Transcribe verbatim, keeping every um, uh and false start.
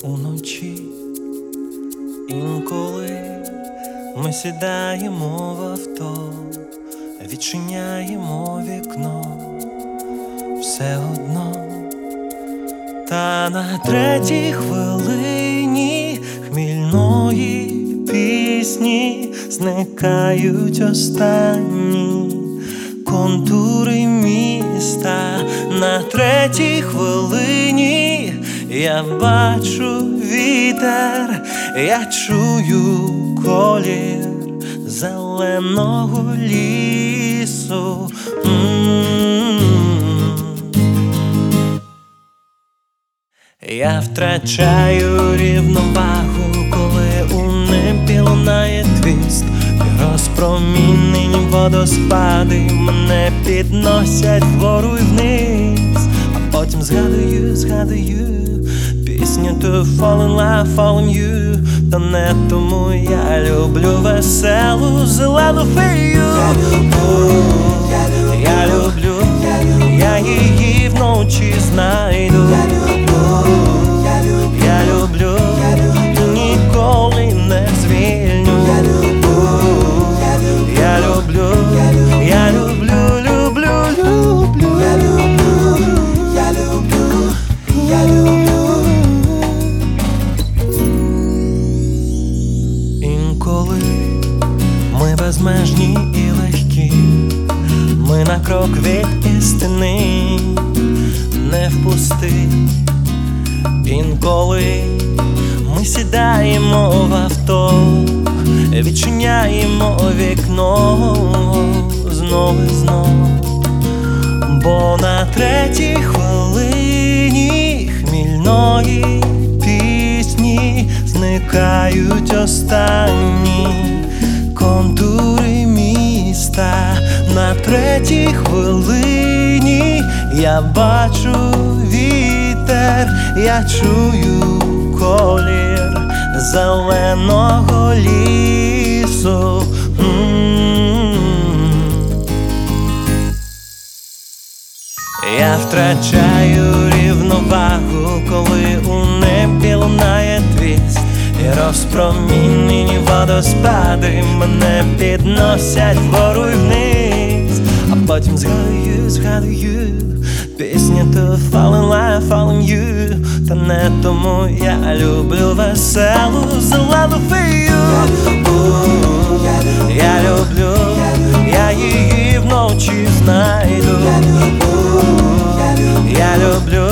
Уночі інколи ми сідаємо в авто, відчиняємо вікно, все одно. Та на третій хвилині хмільної пісні зникають останні контури міста. На третій хвилині я бачу вітер, я чую колір зеленого лісу. М-м-м. Я втрачаю рівновагу, коли у небі лунає твіст, і розпромінені водоспади мене підносять вгору і вниз. А потім згадую, згадую пісню to fall in love, fall in you. Та не тому я люблю веселу зелену фею. Я люблю, я люблю, я її вночі знайду. Я люблю, ніколи не звільню. Я люблю, я люблю, я люблю, люблю, люблю. Я люблю, я люблю, я люблю. Інколи ми безмежні і легкі, ми на крок від істини, не впусти. Інколи ми сідаємо в авто, відчиняємо вікно знов і знов. Бо на третій хвилині хмільної пісні зникають останні контури міста. На третій хвилині я бачу вітер, я чую колір зеленого лісу. М-м-м. Я втрачаю рівновагу, коли у небі лунає твіст, і розпромінені водоспади мене підносять вгору і вниз. А потім згадую, згадую пісню to fall in love, fall in you. Та не тому я люблю веселу зелену фею. Я люблю, я її вночі знайду. Я люблю,